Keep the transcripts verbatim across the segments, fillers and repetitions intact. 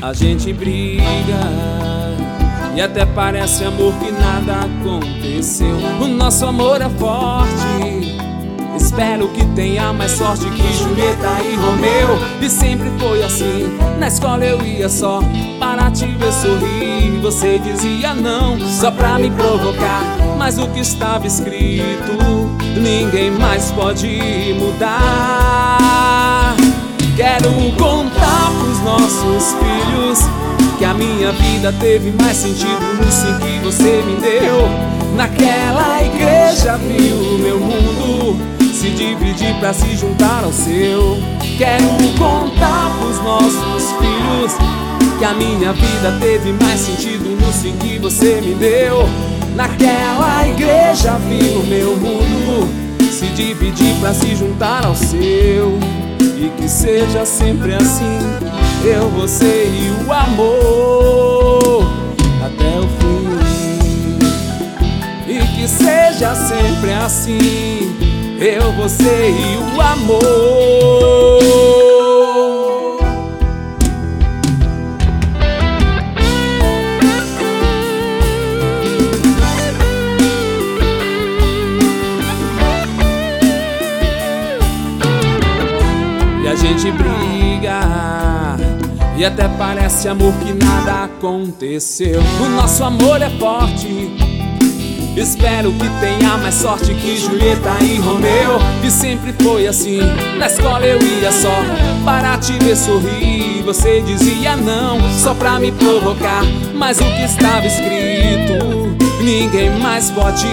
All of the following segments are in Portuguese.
A gente briga e até parece amor que nada aconteceu. O nosso amor é forte, espero que tenha mais sorte que Julieta e Romeu. E sempre foi assim, na escola eu ia só para te ver sorrir. Você dizia não, só pra me provocar, mas o que estava escrito ninguém mais pode mudar. Quero contar pros nossos filhos que a minha vida teve mais sentido no sim que você me deu. Naquela igreja viu o meu mundo se dividir pra se juntar ao seu. Quero contar pros nossos filhos que a minha vida teve mais sentido no sim que você me deu. Naquela igreja viu o meu mundo se dividir pra se juntar ao seu. E que seja sempre assim, eu, você e o amor até o fim. E que seja sempre assim, eu, você e o amor. E a gente briga e até parece amor que nada aconteceu. O nosso amor é forte, espero que tenha mais sorte que Julieta e Romeu. E sempre foi assim, na escola eu ia só para te ver sorrir. Você dizia não, só pra me provocar, mas o que estava escrito ninguém mais pode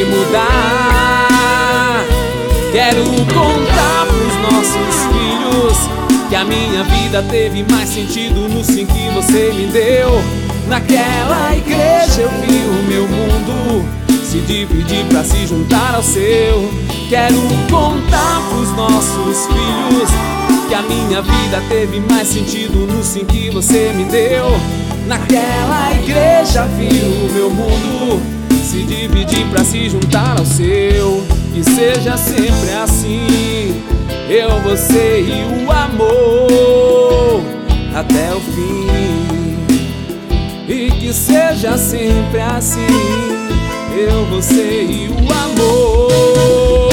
mudar. Quero contar pros nossos filhos que a minha vida teve mais sentido no sim que você me deu. Naquela igreja eu vi o meu mundo se dividir pra se juntar ao seu. Quero contar pros nossos filhos que a minha vida teve mais sentido no sim que você me deu. Naquela igreja vi o meu mundo se dividir pra se juntar ao seu. Que seja sempre assim, eu, você e o amor até o fim. E que seja sempre assim, eu, você e o amor.